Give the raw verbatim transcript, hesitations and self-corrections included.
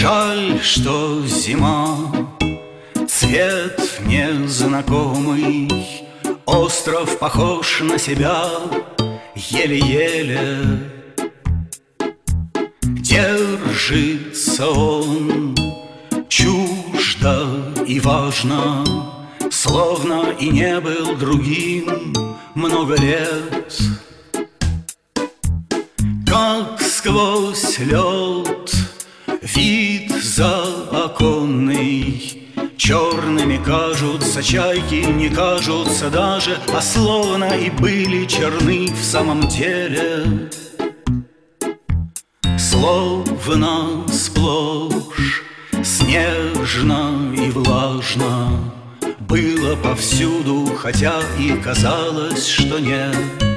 Жаль, что зима, цвет незнакомый, остров похож на себя еле-еле. Держится он чуждо и важно, словно и не был другим много лет. Как сквозь лед вид заоконный, черными кажутся чайки, не кажутся даже, а словно и были черны в самом деле. Словно сплошь снежно и влажно было повсюду, хотя и казалось, что нет.